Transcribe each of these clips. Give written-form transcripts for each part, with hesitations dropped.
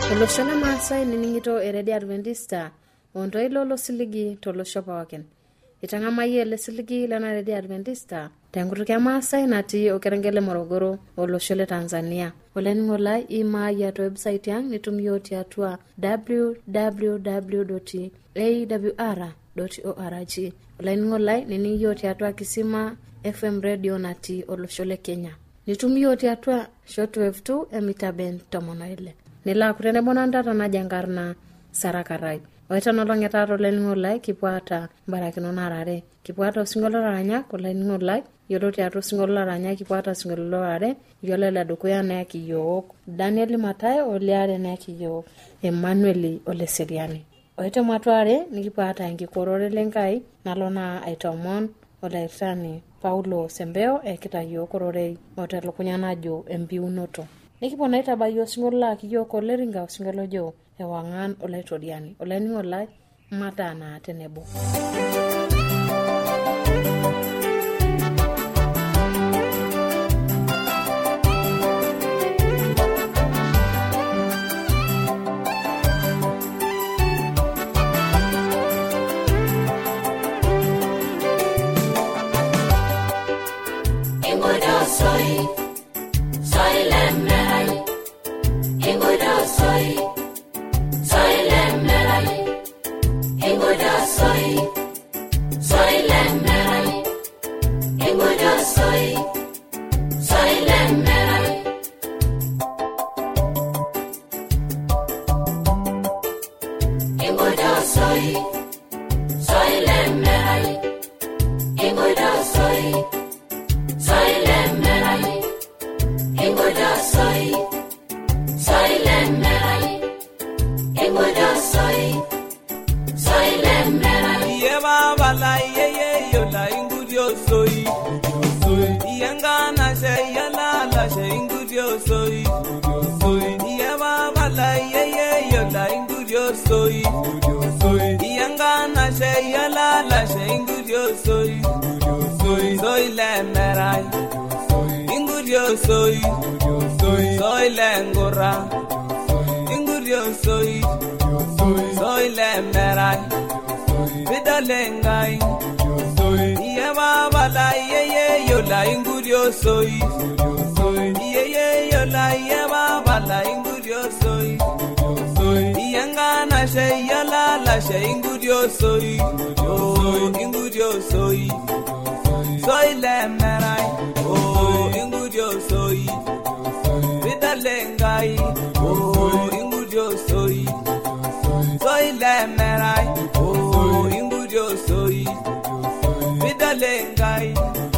Oloshona Maasai niningito eredi Adventista ondo ilolo siligi toloshopa waken. Itangamaye le siligi lana eredi Adventista. Tengurukia Maasai nati okerengele Morogoro oloshole Tanzania. Oleni ngola ima ya to website yang nitumiyoti atua www.awr.org. Oleni ngola nini yoti atua Kisima FM radio nati oloshole Kenya. Nitumiyoti atua shortwave 2 emitaben tomonoile. Nila kurene bonandata na jangarna sarakarai. Waita nolongeta roleni ngolai kipuata barakino narare. Kipuata usingolo ranya koleni ngolai. Yoloti atu singolo ranya kipuata singolo rare. Yolela dukuya na kiyok. Daniel Matai oliare na kiyok. Emmanuel Oleseriani. Waita matuare nikipuata ngikorore lenkai. Nalona aitomon olaitani Paulo Sembeo ekita yokorore. Otelo kunyanajo embiunoto. Nikipona itabayo singola kiyoko leringa singolo jo ewangan olaitoriani oleni olai matana tenebo. Soy lengora, ingurio soy lemerai, vidalengai, yema bala ye yo la ingurio soy, ye yo la yema bala ingurio soy, yangana she yala la she ingurio soy, ingurio soy lemerai, ingurio soy. Vidalengai, ingurio soy lemerai, ingurio soy, vidalengai,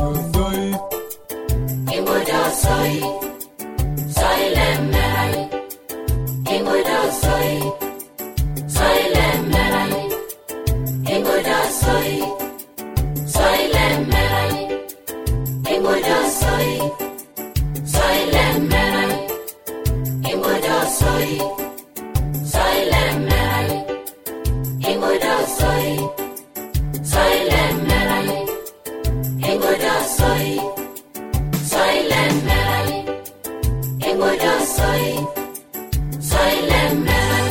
ingurio soy lemerai, ingurio soy lemerai, ingurio soy lemerai, ingurio soy lemerai. Soy lemerai, ingurio soy lemerai, ingurio soy lemerai, ingurio soy lemerai.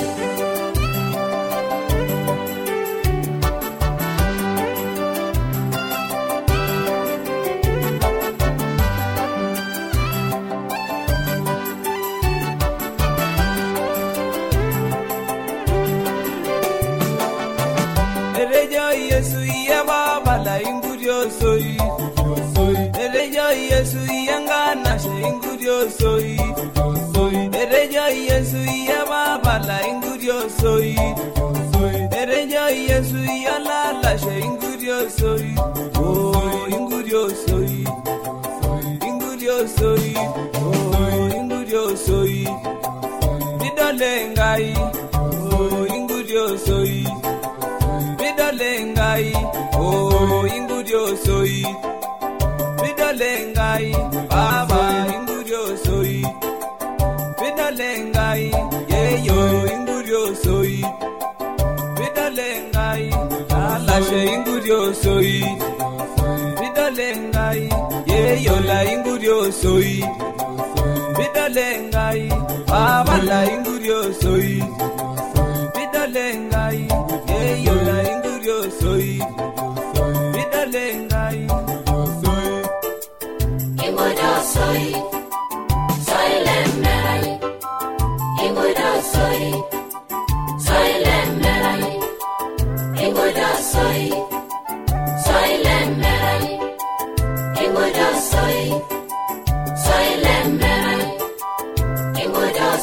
Yesu yaba bala ingurio soy, ereyo Yesu yangana she ingurio soy, ereyo Yesu yaba bala ingurio soy, ereyo Yesu yala la she ingurio soy, ingurio soy, ingurio soy, ingurio soy, vidalengai, ingurio soy. Vidalengai, ingurio soy, vidalengai, baba ingurio soy, vidalengai, yeyo ingurio soy, vidalengai, alashe ingurio soy, vidalengai, yeyo la ingurio soy, vidalengai, baba la ingurio soy.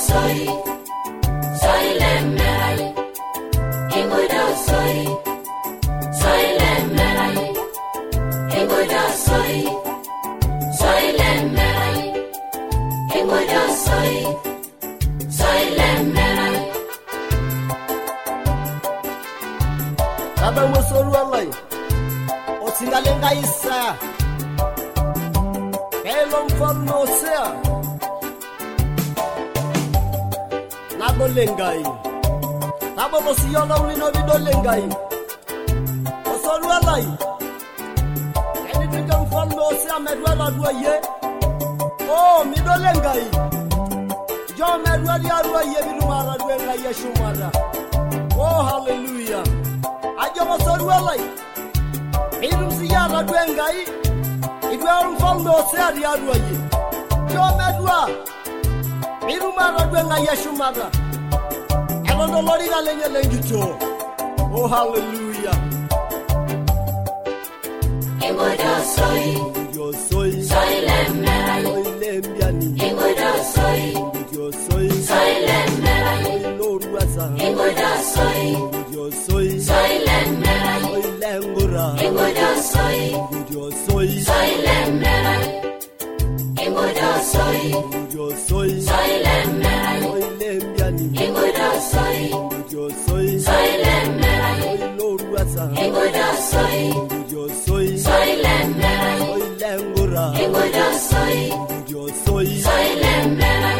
soy lemerai. Ingoda soy lemerai. Ingoda soy lemerai. Ingoda soy lemerai. Aba mosoru alai. Osingalenga isa. Elon forno sea. Nabolengai. Nabo siona ulino vidolengai. Mosoru alai. Eni tikam forno sea medwala duaye. Oh, midolengai. Jo medwali aruaye bidumara duenga yeshumara. Oh, hallelujah. Ajo mosoru alai. Idum siyara duengai. Idwa mfalme osari aruaye. Jo medwa. Idumara duenga yeshumara. Elondo lori galenye lengito. Oh, hallelujah. Ingoda soy lemerai. Ingoda soy lemerai. Ingoda soy lemerai. Ingoda soy lemerai. Ingoda soy lemerai. Ingoda soy lemerai. Ingoda soy lemerai. Ingoda soy lemerai.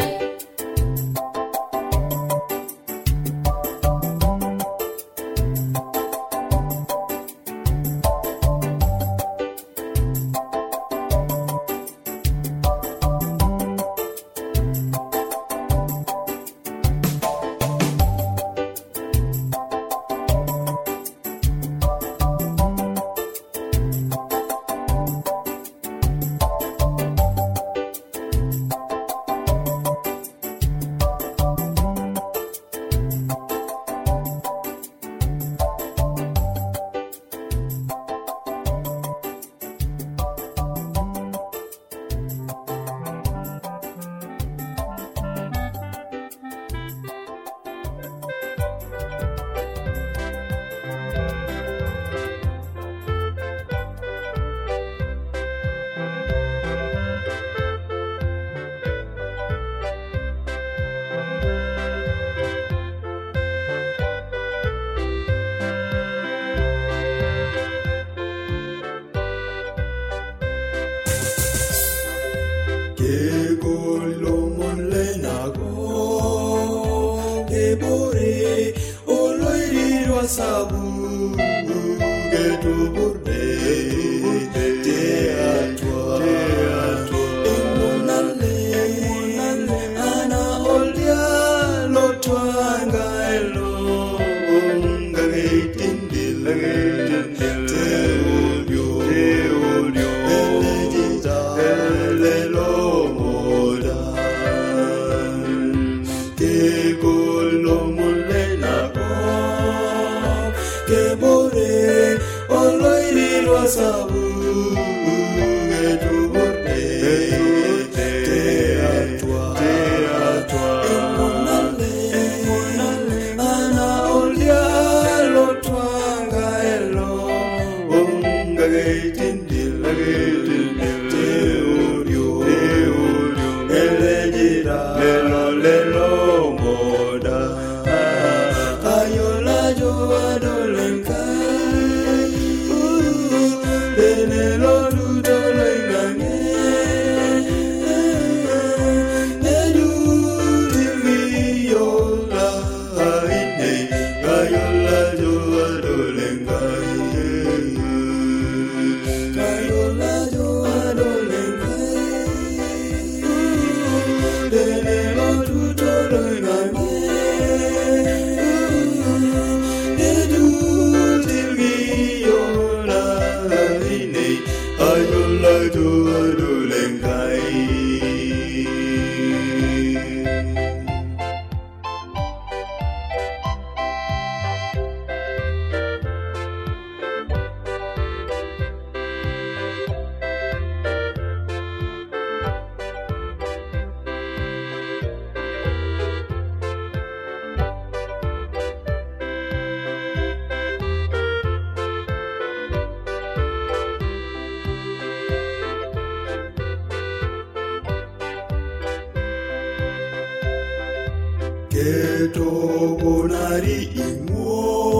keto bonari imo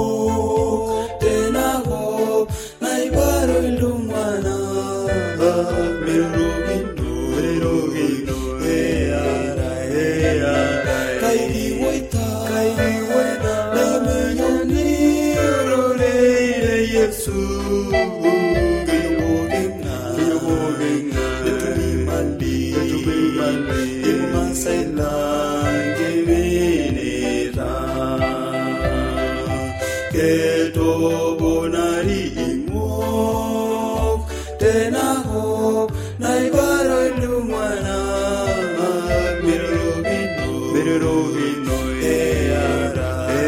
tenago naibaro lumana mirogino eara kairi woita lemeyoni rore Yesu geyogenga letumi mandi imasaila gemenera keto bonari imo tenago naibaro lumana mirogino eara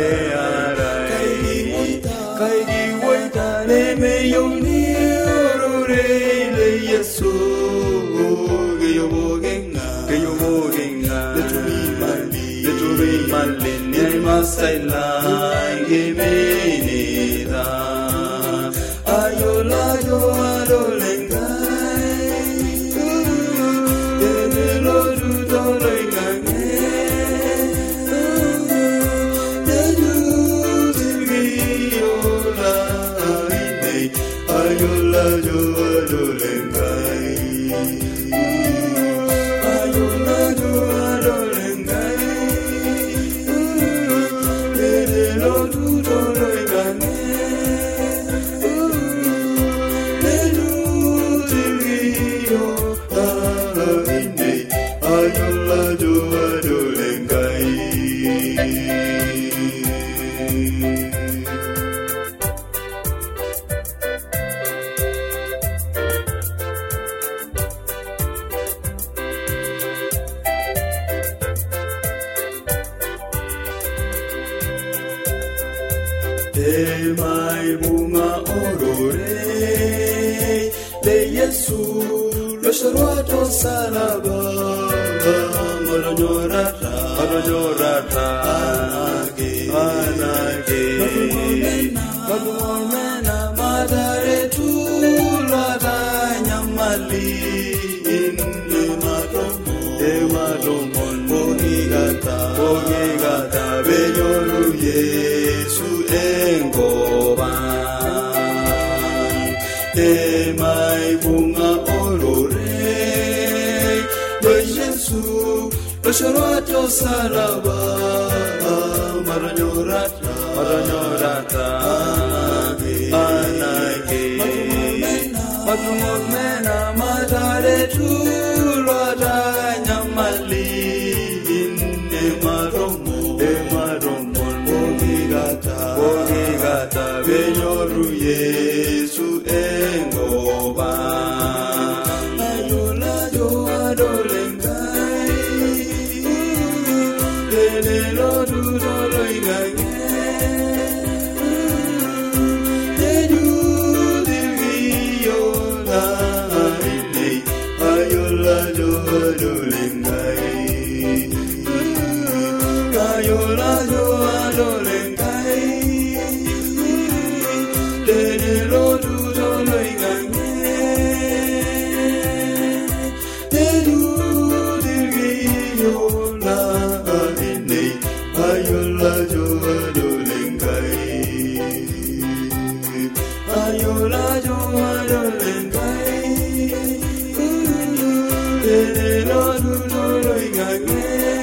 kaigi woita lemeyoni rore Yesu geyogenga letumi mali imasaila gemenera ayola mai bunga orore le Yesu lo shorwato salaba maronyorata anage magumena madare tu lada nyamali inne madomo bogigata beyoru Yesu engoba mai bunga orore lo Yesu lo shorwato salaba maronyorata anage magumena madare tu lada nyamali inne madomo bogigata benyoru Yesu engoba ayola adolengai lelo dudolo igage dedudiyo la ine ayola adolengai ayola adolengai lelo dudolo igage dedudiyo la ine ayola adolengai ayola adolengai lelo dudolo igage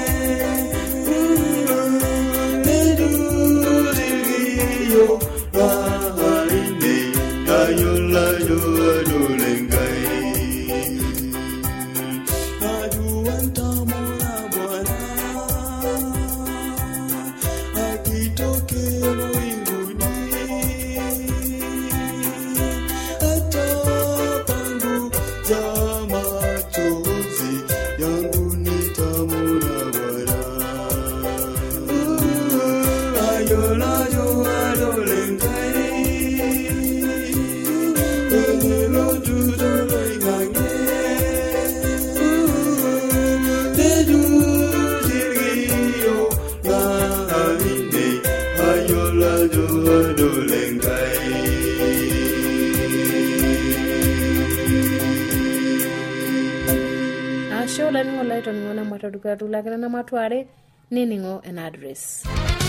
dedudiyo la ine ayola adolengai ajuantamona Bwana akitokea mbinguni atapanguza machozi yangu nitamwona Bwana ayola adolengai lelo dudolo igage dedudiyo la ine ayola adolengai ashola ningolaito ningona matadukatulakana na matware niningo en address.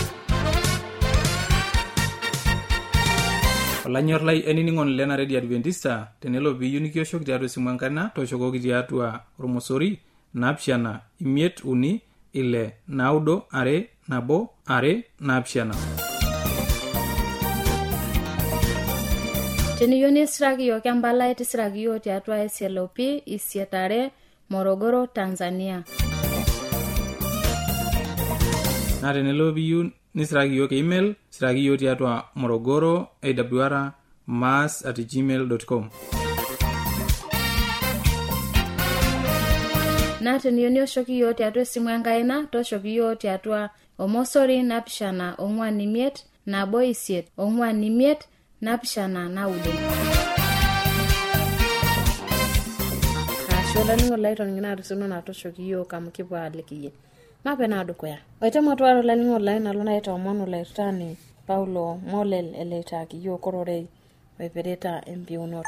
Olanyor lai eniningon lena Radio Adventista tenelo biyu nikiosho tiatua simu enkarna toshokoki tiatua ormosori 753 Teniyo nisiraki yo kembala tisiraki yo tiatua SLOP Isietare Morogoro Tanzania. Na tenelo biyu nisiraki yo email siraki yo tiatua Morogoro awr@gmail.com. Na teniyo nioshoki yo tiatua simu enkaina toshoki yo tiatua omosori 745 napishana naude. Kashola ningo laito ngina rusuno na toshoki yo kamkipo alekiye. Mapena adukoya. Oitemo twaro la ningo laina lona ita omono laitani Paulo Molel eletaki yo kororei wepereta empiunoto.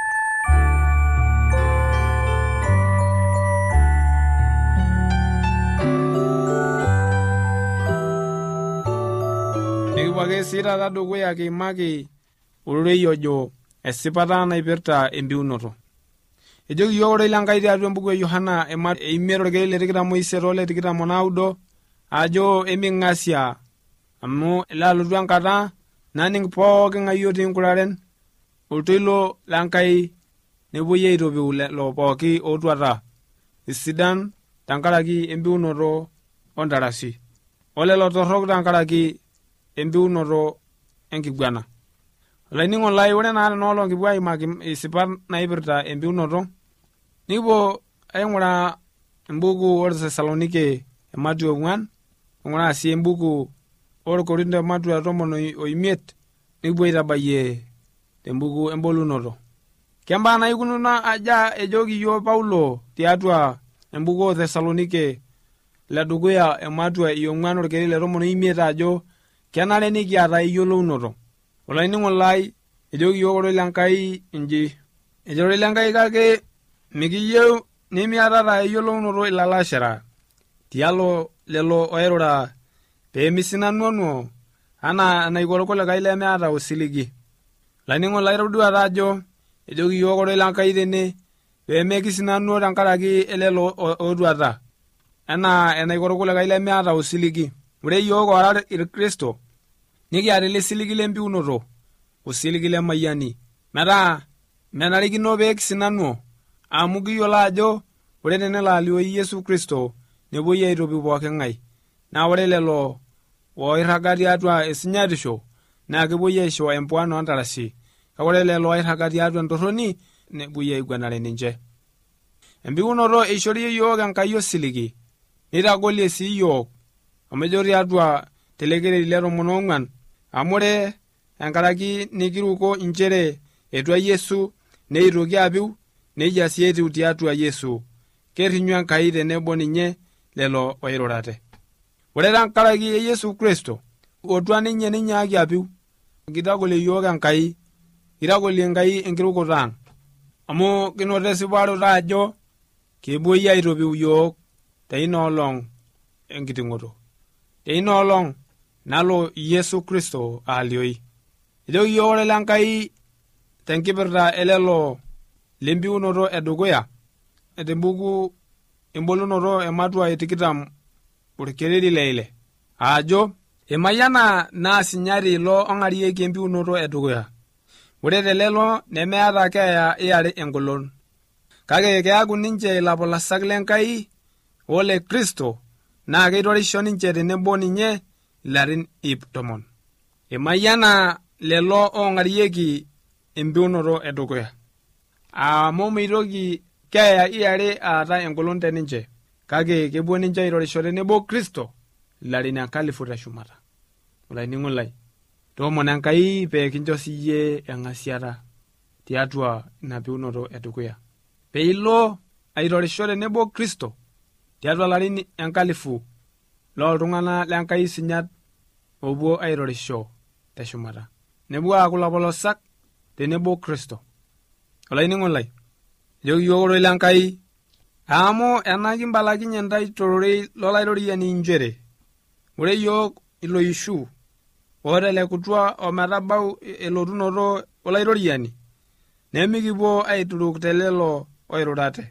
Nikiwake sira tadukuya kiimaki ureyo jo esipata naipirta empiunoto. Ejoki yo ore langai tiatua embuku e Yohana emero orkeek 23 ajo eming'asia amu ilalotu enkata naning pooki ng'ayi otii nkuraren oltoilo lankai nepuoi aitopiu lelo pooki otuata isidan tenkaraki empiunoto ontarasi olelo torrok tenkaraki empiunoto enkiguana. Olainingo lai ore naa tenolong kipuo aimaki isipat naipirta empiunoto nikipuo aing'ura embuku ortesalonike Matthew 4 ng'ura sii embuku orkorinto Matthew 15 nikipuo aitabayie tembuku embolunoto. Kembaa naikununa aja ejoki yo Paulo tiatua embuku ortesalonike ledukuya Matthew 4 orkeek 15 ajo kenare nikiata iyiolounoto. Olainingo lai ejoki yo ore lenkai inji ejore lenkai kake mikiyieu nimiatata iyiolounoto ilalashera tialo lelo oirura peemisinanu ana naikorokole lemeata osiligi. Olainingo lai todua ajo ejoki yo ore lenkai tene peemekisinanu tenkaraki elelo otuata ana enaikorokole lemeata osiligi. Ore yo ora Kristo nikiata lesiligi lempiunoto osiligi lemayiani metaa menarikino peekisinanu amu kiyiolo ajo ore tenelo alio Yesu Kristo nepuoi aitopiu pooki ng'ae naa ore lelo oirraga tiatua esinyatisho naa kepuoi aisho empuan ontarasi kake ore lelo oirraga tiatua entorroni nepuoi aiguanare ninche. Empiunoto eishorie yiok Enkai osiligi nitagolie sii yiok amu ejo tiatua telekereri le 14 amu ore enkaraki nikiruko inchere etua Yesu neitoki apiu neija sii etiu tiatua Yesu kerrinyu Enkai tenebo ninye lelo oirurate. Ore tenkaraki Yesu Kristo otua ninye apiu kitagolie yiok Enkai kitagolie Enkai enkirukoto ang amu kinoto esiparoto ajo kepuoi aitopiu yiok teina olong enkiting'oto teina olong nalo Yesu Kristo alioi. Ejoki yiok ore lenkai tenkipirta elelo lempiunoto edukuya etembuku embolunoto Matthew 20 orkereri leile ajo emayiana naa sinyari lo ong'arieki empiunoto edukuya. Ore telelo nemeata keeya iare engolon kake keaku ninche ilapolasak lenkai ole Kristo naa keitorisho ninche tenebo ninye ilarin 10. Emayiana lelo ong'arieki empiunoto edukuya amu meitoki keeya iare aata engolon teninche kake kepuo ninche aitorisho tenebo Kristo ilarin 1000 teshumata. Olainingo lai toomon Enkai peekincho siyie eng'asiata tiatua ina piunoto edukuya peilo aitorisho tenebo Kristo tiatua larin 1000 looltung'ana lenkai sinyat opuo aitorisho teshumata nepuo aaku lapolosak tenebo Kristo. Olainingo lai ejoki yiok ore lenkai amu ena kimbalakinye ntai tororei lolairoriani njere ore yiok iloishu otelekutua ometabau elotunoto olairoriani nemikipuo aituruk telelo oirurate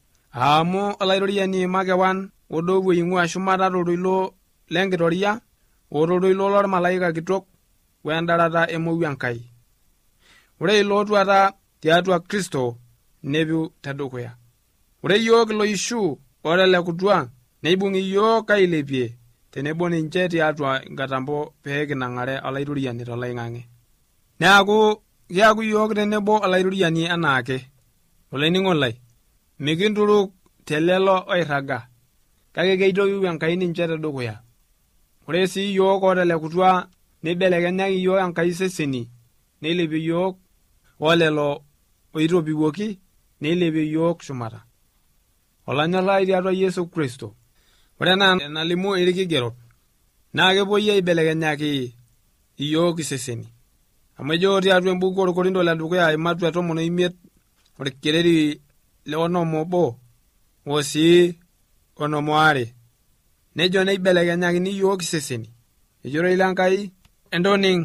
amu olairoriani makewan odopuo ing'ua shumata toltoilo lenkitoria otoltoilo lormalaika kitok wendarata emowuan Enkai. Ore ilotuata tiatua Kristo nepiu tedukuya. Ore yiok iloishu otelekutua neibung'i yiok ailepie tenebo ninche tiatua inkatambo peekinang'are olairoriani toloing'ang'e. Neaku kiaku yiok tenebo olairoriani enaake. Olainining'oni lai, mikinturuk telelo oirraga, kake keitoiu Enkai ninche tedukuya. Ore sii yiok otelekutua neibelekenyaki yiok Enkai seseni, neilepie yiok olelo oitopiwuoki, neilepie yiok shumata. Olanyalai tiatua Yesu Kristo. Ore enaa enalimu irkigerot, naa kepuoi aibelekenyaki yiok iseseni. Amu ejo tiatua embuku orkorinto ledukuya Imatua 15 orkereri le 11 osii 12 nejo neibelekenyakini yiok iseseni. Ejito ile Enkai entoning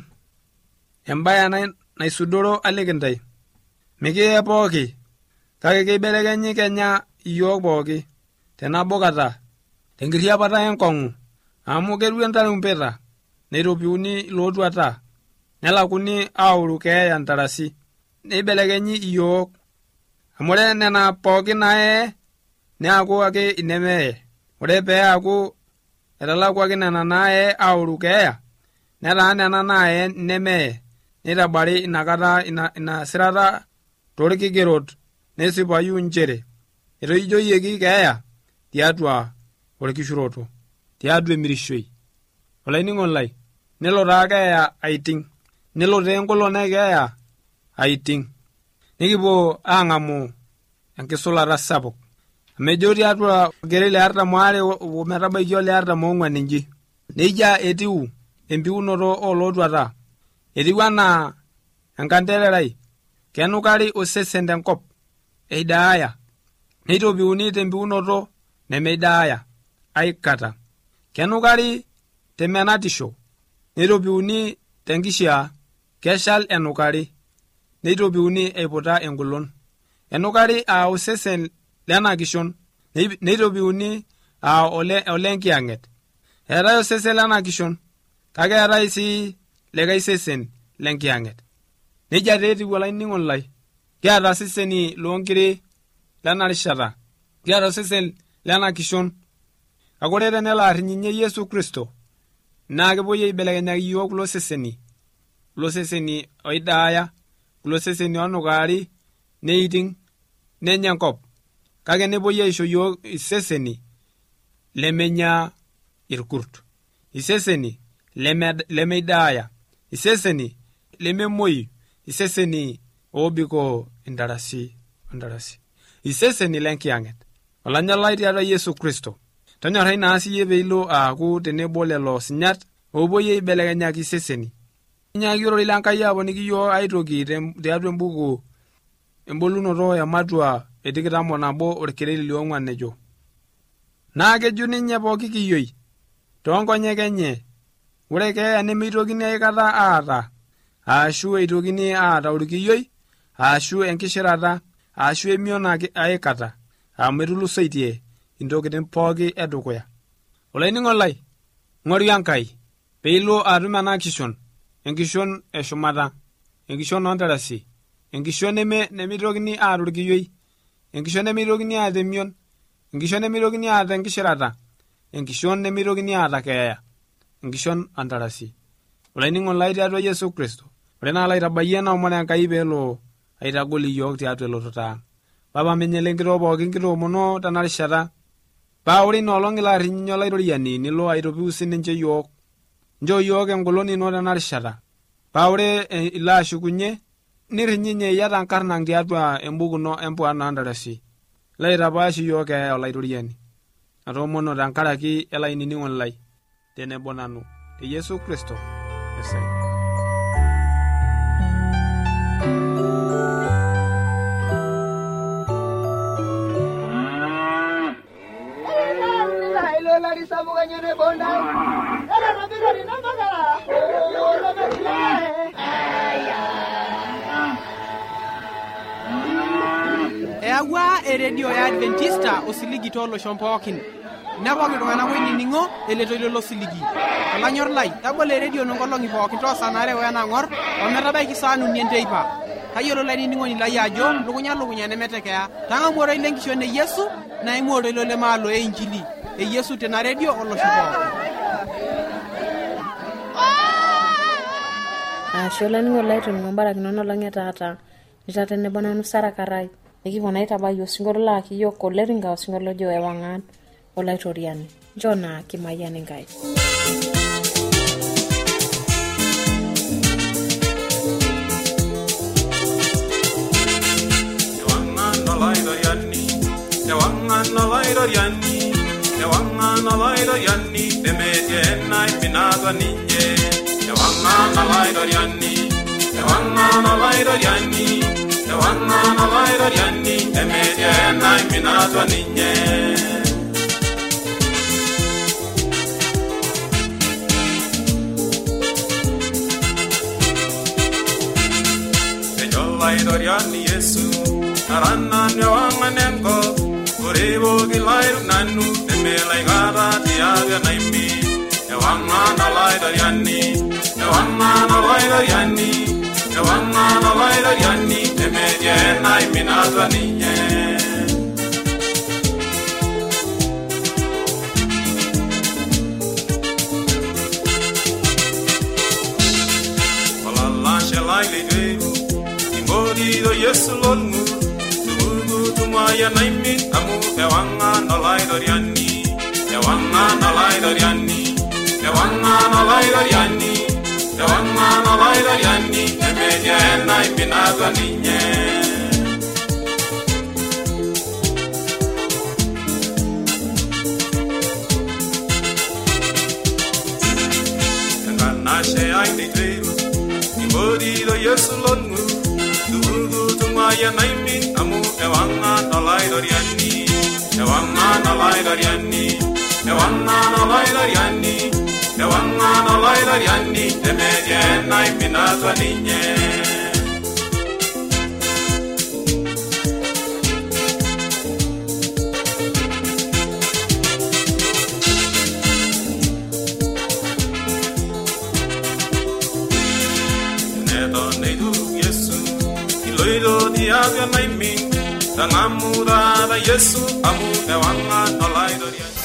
embaye naisudoro alikintai. Mikiye pooki, kake keibelekenyi kenya yiok pooki tenabo kata tenkiriapata enkong'u, amu keru entarumpeta neitopiuni ilotuata nelakuni auru keeya ntarasi neibelekenyi yiok. Amu ore nena pooki nae neaku ake inemeye. Ore peeaku etalakuaki nena nae auru keeya netaa nena nae nemeye neitabari inakata ina sirata toorkigerot nesipayu nchere etoijoyieki keeya tiatua orkishuroto, tiatua emirishoi. Olainining'oni lai, nelo taa keeya aiting', nelo taa enkolong keeya aiting', nikipuo aang'amu enkisulata sapuk. Amu ejo tiatua orkereri le 42 ometabaiki ole 44 inji, neija etiu empiunoto oolotuata, etiu anaa enkantererai kenukari osesen tenkop eidaaya, neitopiuni tempiunoto nemeidaaya aikata, kenukari temenatisho, neitopiuni tenkishaa, keshal enukari, neitopiuni eiputa engolon, enukari osesen lena kishon, neitopiuni ole nkiyang'et. Eetai osesen lena kishon, kake eetai sii likae sesen lenkiyang'et. Neija taa etiu olainining'oni lai, kiata seseni loonkiri lena rishata, kiata sesen lena kishon. Kake ore tenelo arrinyinyie Yesu Kristo, naa kepuoi aibelekenyaki yiok kulo seseni oidaaya, kulo seseni onukari, neiting', nenya enkop. Kake nepuoi aisho yiok iseseni lemenya irkurt, iseseni lemeidaaya, iseseni lememoyu, iseseni obiko intarasi, iseseni lenkiyang'et. Olanyalai tiatua Yesu Kristo, tonyorrai naa siyie peilo aaku tenebo lelo sinyat opuoi aibelekenyaki iseseni. Nyaaki ororei Enkai aponiki yiok aitoki tiatua embuku embolunoto Ematua 21 orkereri le 4 nejo, naa keju ninye pooki kiyioi toonkonyek enye, ore keeya nemeitokini aikata aata, aashu eitokini aata orkiyioi, aashu enkishirata, aashu emion aikata, amu etulusoitie intokitin pooki edukuya. Olainining'oni lai, ng'oru Enkai peilo atum ena kishon, enkishon eshumata, enkishon ontarasi, enkishon nemeitokini aata orkiyioi, enkishon nemeitokini aata emion, enkishon nemeitokini aata enkishirata, enkishon nemeitokini aata keeya, enkishon ontarasi. Olainining'oni lai tiatua Yesu Kristo, ore naa laitabayie naomon Enkai peelo aitagol iyiok tiatua elototo. Papa menyele enkitoo pookin kitoomono tena rishata, paa ore inoolong ilo arrinyinyie olairoriani nilo aitopiu sininche yiok. Njoo yiok engolon ino tena rishata, paa ore ilo ashukunye nirrinyinyie iyata nkarnang tiatua embuku ino empuano ontarasi. Laitapaash yiok keeya olairoriani. Atoomono tenkaraki elainining'oni lai tenebo nanu te Yesu Kristo esai. La sabu kanyane bonda radio ya Adventista osiligi tolosho pookin nepok iltung'anak oinining'o eletoilo losiligi olanyor lai tabole radio nonkolong'i pookin toosanare wenang'or ometabaiki saa 4 enteipa kayiolo lainining'oni lai ajo lukunya nemetekeya tang'amu ile nkishon e Yesu naimu oltoilo lemaalo e injili e Yesu tena radio olosho pookin. Asholan ngolai tun ngombara kinono lange tata nitatene bona nusara karai nikipona itabayo singolo la kiyo koleringa singolo jo ewangan olai toriani jona kimayani ngai ewangan olai toriani demete nai pinado ninje ewangan olai toriani demete nai pinado ninje ejolai toriani Yesu arana nyawanganengo Orebo gilairu nanu demelai gara tiaga naimi ewangan olai toriani demeje nai minazwa ninye walala shelai legeru imbodi do Yesu lolmu Tumaya naimi amu ewangan olai toriani emeje nai pinazwa ninye Enganashe ai diteiru imbodi do Yesu lolmu Tumaya naimi amu ewangan olai toriani emeje nai pinazwa ninye neto neidu Yesu iloilo diaga naimi Tangamura da Yesu amu ewangan olai toriani